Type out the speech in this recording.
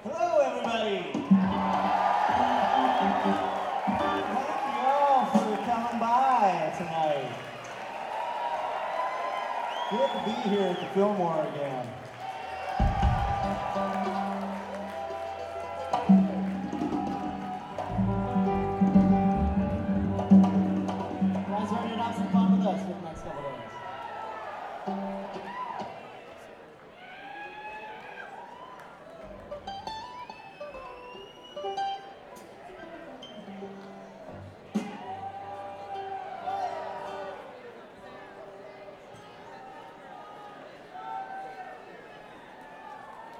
Hello, everybody. Thank you all for coming by tonight. Good to be here at the Fillmore again.